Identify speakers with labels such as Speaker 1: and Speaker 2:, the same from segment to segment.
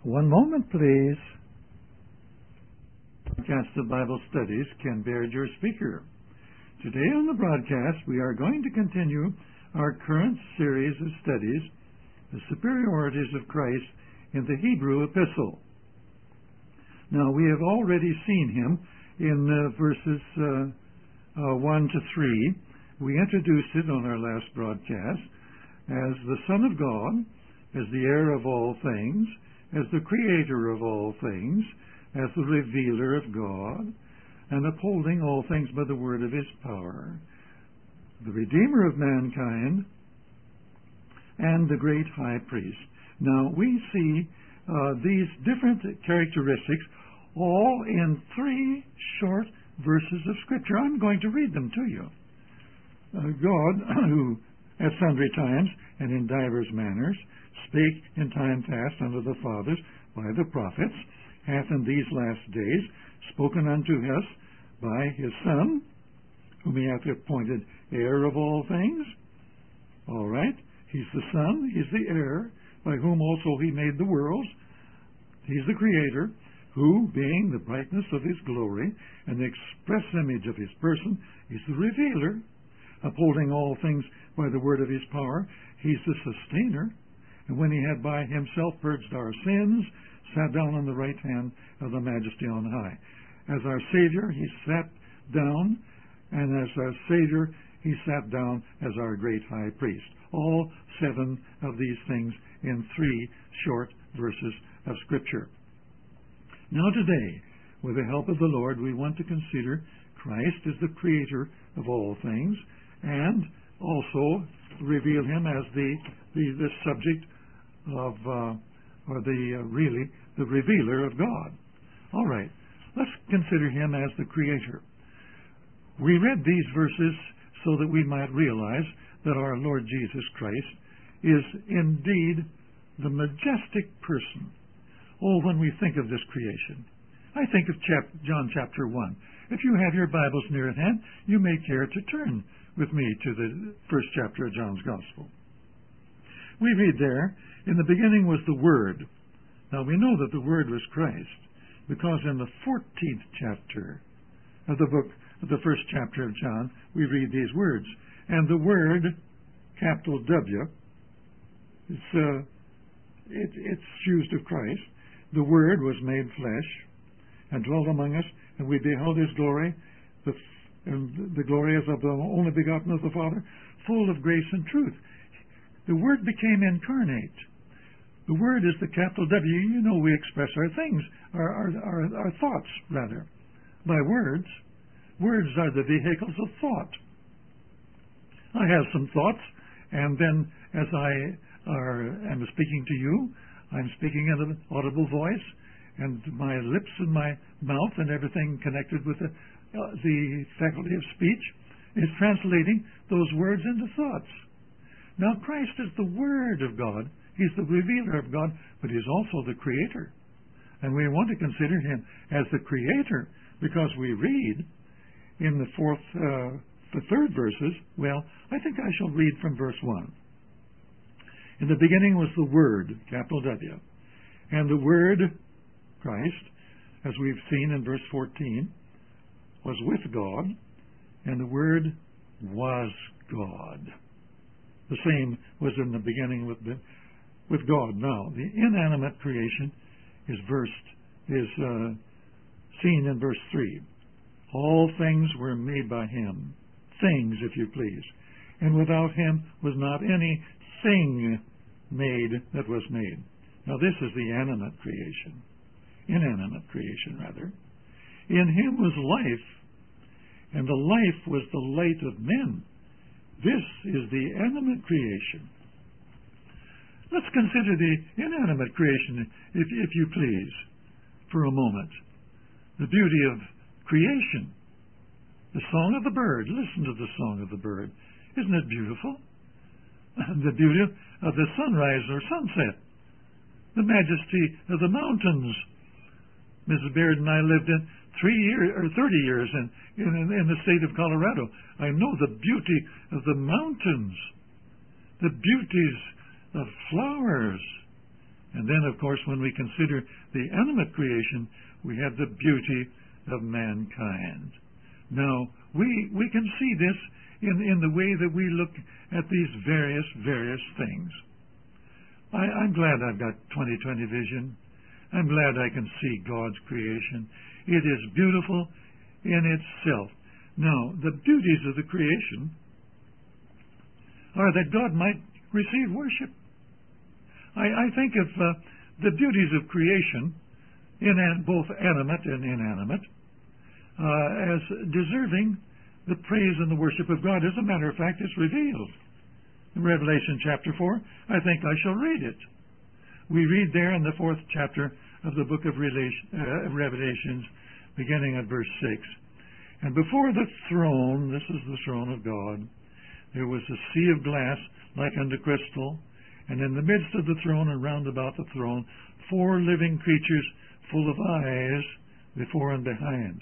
Speaker 1: One moment, please. Broadcast of Bible Studies, Ken Baird, your speaker. Today on the broadcast, we are going to continue our current series of studies, The Superiorities of Christ in the Hebrew Epistle. Now, we have already seen him in verses 1 to 3. We introduced it on our last broadcast as the Son of God, as the heir of all things, as the creator of all things, as the revealer of God, and upholding all things by the word of his power, the Redeemer of mankind, and the great high priest. Now, we see these different characteristics all in 3 short verses of Scripture. I'm going to read them to you. God, who at sundry times and in divers manners spake in time past unto the fathers by the prophets, hath in these last days spoken unto us by his Son, whom he hath appointed heir of all things. All right, he's the Son, he's the heir, by whom also he made the worlds. He's the Creator, who, being the brightness of his glory and the express image of his person, is the revealer, upholding all things by the word of his power. He's the sustainer. And when he had by himself purged our sins, sat down on the right hand of the Majesty on high. As our Savior, he sat down, and as our Savior, he sat down as our great high priest. All 7 of these things in 3 short verses of Scripture. Now today, with the help of the Lord, we want to consider Christ as the creator of all things, and also reveal him as the subject of, really the revealer of God. All right, let's consider him as the creator. We read these verses so that we might realize that our Lord Jesus Christ is indeed the majestic person. Oh, when we think of this creation, I think of John chapter 1. If you have your Bibles near at hand, you may care to turn with me to the first chapter of John's Gospel. We read there, in the beginning was the Word. Now we know that the Word was Christ, because in the 14th chapter of the book, of the first chapter of John, we read these words. And the Word, capital W, it's used of Christ. The Word was made flesh and dwelt among us, and we beheld his glory, and the glory as of the only begotten of the Father, full of grace and truth. The Word became incarnate. The Word is the capital W. You know, we express our things, our thoughts, rather, by words. Words are the vehicles of thought. I have some thoughts, and then as I am speaking to you, I'm speaking in an audible voice, and my lips and my mouth and everything connected with the faculty of speech is translating those words into thoughts. Now, Christ is the Word of God. He's the revealer of God, but he's also the Creator. And we want to consider him as the Creator because we read in the 3rd verses, well, I think I shall read from verse 1. In the beginning was the Word, capital W. And the Word, Christ, as we've seen in verse 14, was with God, and the Word was God. The same was in the beginning with God. Now, the inanimate creation is seen in verse 3. All things were made by him. Things, if you please. And without him was not any thing made that was made. Now, this is the inanimate creation, rather. In him was life, and the life was the light of men. This is the animate creation. Let's consider the inanimate creation, if you please, for a moment. The beauty of creation. The song of the bird. Listen to the song of the bird. Isn't it beautiful? The beauty of the sunrise or sunset. The majesty of the mountains. Mrs. Baird and I lived in 30 years in the state of Colorado. I know the beauty of the mountains, the beauties of flowers, And then, of course, when we consider the animate creation, we have the beauty of mankind. Now, we can see this in the way that we look at these various things. I'm glad I've got 20/20 vision. I'm glad I can see God's creation. It is beautiful in itself. Now, the beauties of the creation are that God might receive worship. I think of the beauties of creation, in both animate and inanimate, as deserving the praise and the worship of God. As a matter of fact, it's revealed in Revelation chapter 4. I think I shall read it. We read there in the 4th chapter of the book of Revelations, beginning at verse 6. And before the throne, this is the throne of God, there was a sea of glass like unto crystal, and in the midst of the throne and round about the throne 4 living creatures full of eyes before and behind.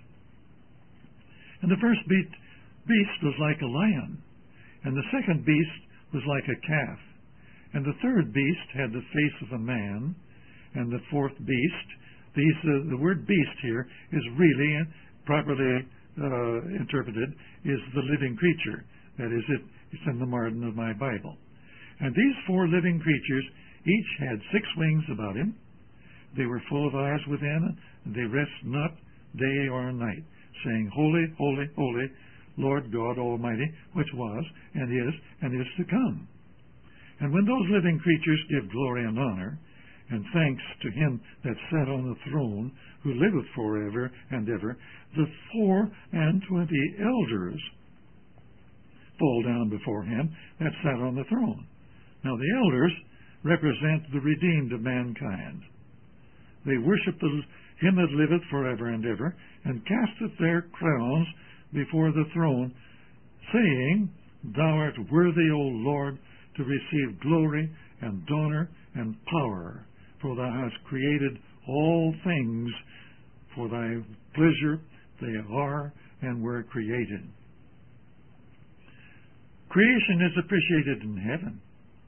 Speaker 1: And the first beast was like a lion, and the second beast was like a calf, and the third beast had the face of a man, and the fourth beast, the word beast here is really properly interpreted, is the living creature. That is, it's in the margin of my Bible. And these 4 living creatures each had 6 wings about him. They were full of eyes within, and they rest not day or night, saying, Holy, holy, holy, Lord God Almighty, which was, and is to come. And when those living creatures give glory and honor, and thanks to him that sat on the throne, who liveth forever and ever, the 24 elders fall down before him that sat on the throne. Now the elders represent the redeemed of mankind. They worship him that liveth forever and ever, and casteth their crowns before the throne, saying, Thou art worthy, O Lord, to receive glory and honor and power, for thou hast created all things for thy pleasure. They are and were created. Creation is appreciated in heaven.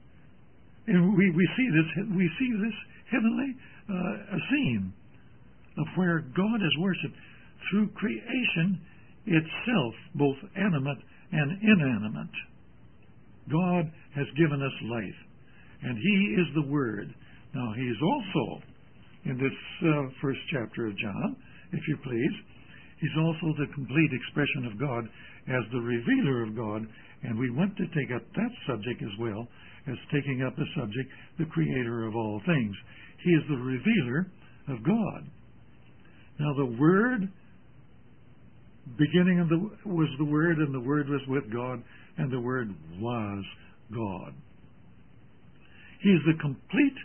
Speaker 1: And we see this heavenly scene of where God is worshipped through creation itself, both animate and inanimate. God has given us life, and He is the Word. Now, He is also, in this first chapter of John, if you please, He's also the complete expression of God as the revealer of God, and we want to take up that subject as well as taking up the subject, the creator of all things. He is the revealer of God. Now, the Word, beginning of was the Word, and the Word was with God, and the Word was God. He is the complete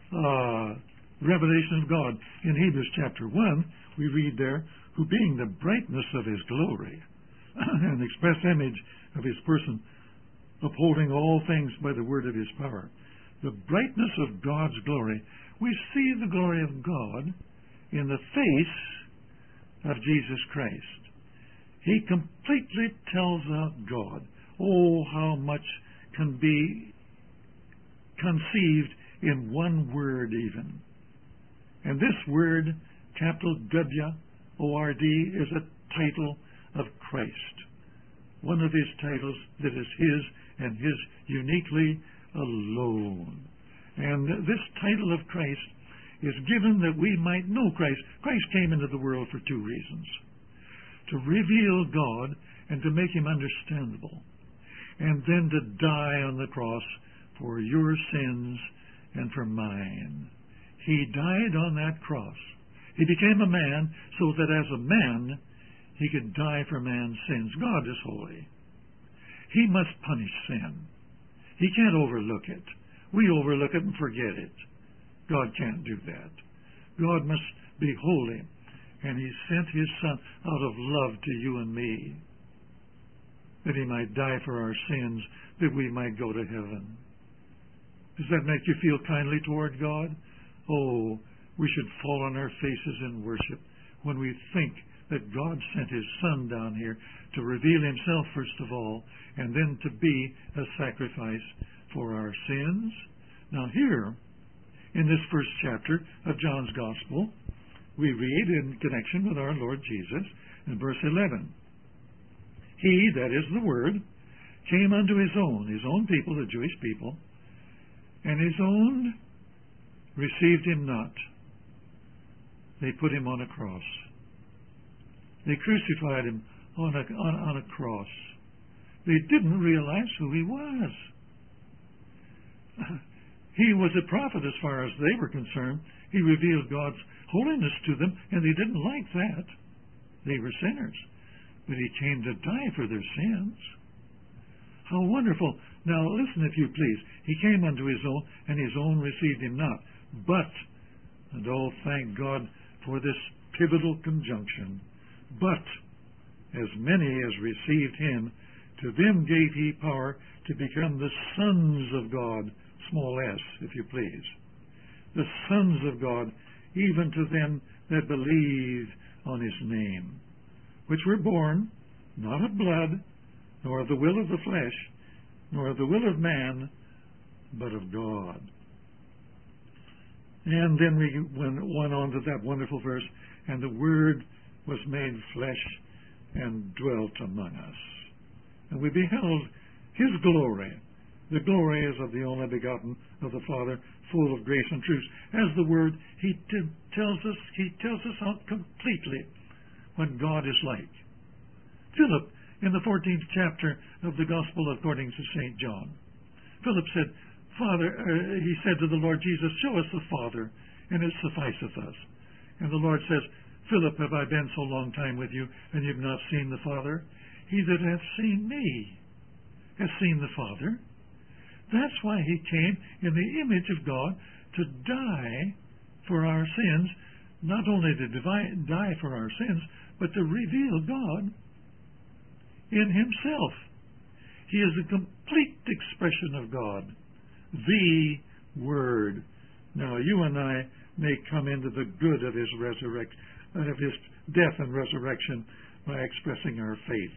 Speaker 1: revelation of God. In Hebrews chapter 1, we read there, who being the brightness of His glory and express image of His person, upholding all things by the word of His power. The brightness of God's glory. We see the glory of God in the face of Jesus Christ. He completely tells out God. Oh, how much can be conceived in one word even. And this word, capital W-O-R-D, is a title of Christ. One of His titles that is His and His uniquely alone. And this title of Christ is given that we might know Christ. Christ came into the world for 2 reasons. To reveal God and to make Him understandable. And then to die on the cross for your sins and for mine. He died on that cross. He became a man so that as a man He could die for man's sins. God is holy. He must punish sin. He can't overlook it. We overlook it and forget it. God can't do that. God must be holy. And He sent His Son out of love to you and me, that He might die for our sins, that we might go to heaven. Does that make you feel kindly toward God? Oh, we should fall on our faces in worship when we think that God sent His Son down here to reveal Himself first of all, and then to be a sacrifice for our sins. Now here, In this first chapter of John's Gospel, we read in connection with our Lord Jesus in verse 11, He, that is the Word, came unto his own people, the Jewish people, and his own received him not. They put him on a cross. They crucified him on a cross. They didn't realize who he was. He was a prophet as far as they were concerned. He revealed God's holiness to them, and they didn't like that. They were sinners. But he came to die for their sins. How wonderful. Now listen, if you please. He came unto his own, and his own received him not. But, and oh, thank God for this pivotal conjunction, but as many as received him, to them gave he power to become the sons of God, small s, if you please. The sons of God, even to them that believe on his name, which were born, not of blood, nor of the will of the flesh, nor of the will of man, but of God. And then we went on to that wonderful verse, and the Word was made flesh and dwelt among us. And we beheld his glory. The glory is of the only begotten of the Father, full of grace and truth. As the Word, he tells us out completely what God is like. Philip, in the 14th chapter of the Gospel according to St. John, Philip said, he said to the Lord Jesus, show us the Father, and it sufficeth us. And the Lord says, Philip, have I been so long time with you, and you've not seen the Father? He that hath seen me has seen the Father. That's why he came in the image of God to die for our sins, not only to die for our sins, but to reveal God in himself. He is a complete expression of God, the Word. Now, you and I may come into the good of his death and resurrection by expressing our faith.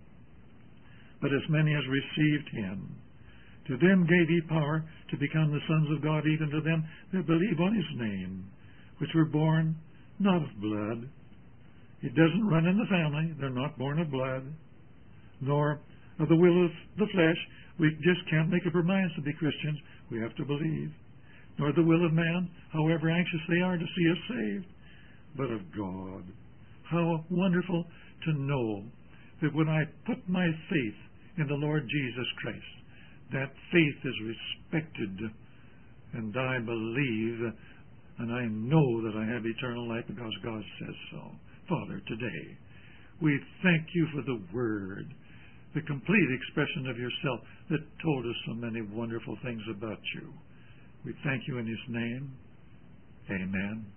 Speaker 1: But as many as received him, to them gave he power to become the sons of God, even to them that believe on his name, which were born not of blood. It doesn't run in the family. They're not born of blood, nor of the will of the flesh. We just can't make up our minds to be Christians. We have to believe. Nor the will of man, however anxious they are to see us saved, but of God. How wonderful to know that when I put my faith in the Lord Jesus Christ, that faith is respected, and I believe, and I know that I have eternal life because God says so. Father, today, we thank you for the Word, the complete expression of yourself that told us so many wonderful things about you. We thank you in his name. Amen.